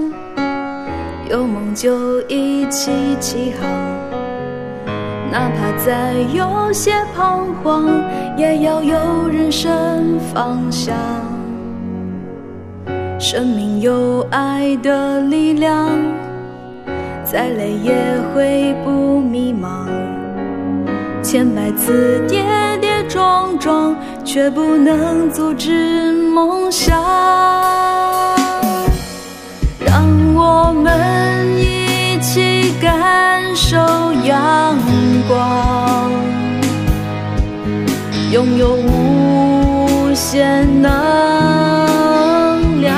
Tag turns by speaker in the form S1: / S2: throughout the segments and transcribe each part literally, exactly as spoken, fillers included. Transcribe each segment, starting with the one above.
S1: 有梦就一起起航，哪怕再有些彷徨，也要有人生方向。生命有爱的力量，再累也会不迷茫。千百次跌跌撞撞，却不能阻止梦想。让我们一起感受阳光，拥有无限能量。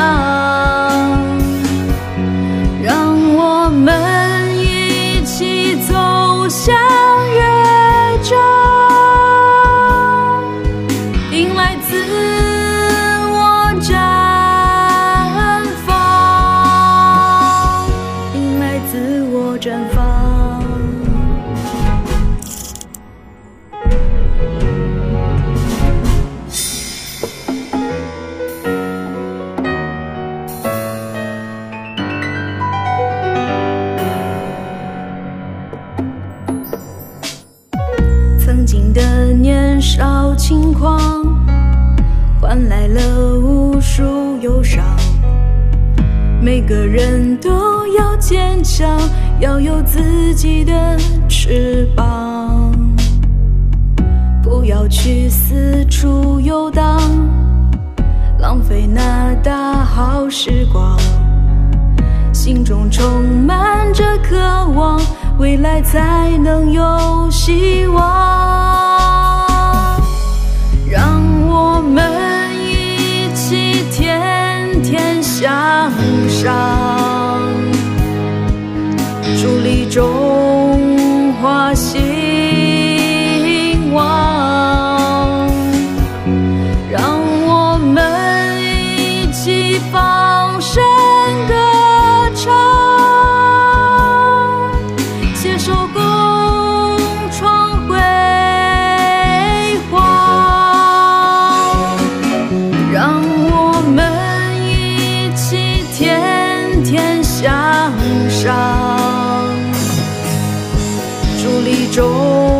S1: 让我们一起走向月中，迎来自我绽放，迎来自我绽放。曾经的年少轻狂，换来了无数忧伤。每个人都要坚强，要有自己的翅膀，不要去四处游荡，浪费那大好时光。心中充满着渴望，未来才能有希望。让我们一起天天向上，伫立中华兴旺。让我们一起放声歌唱，携手共创辉煌。让我们一起天天向上，伫立中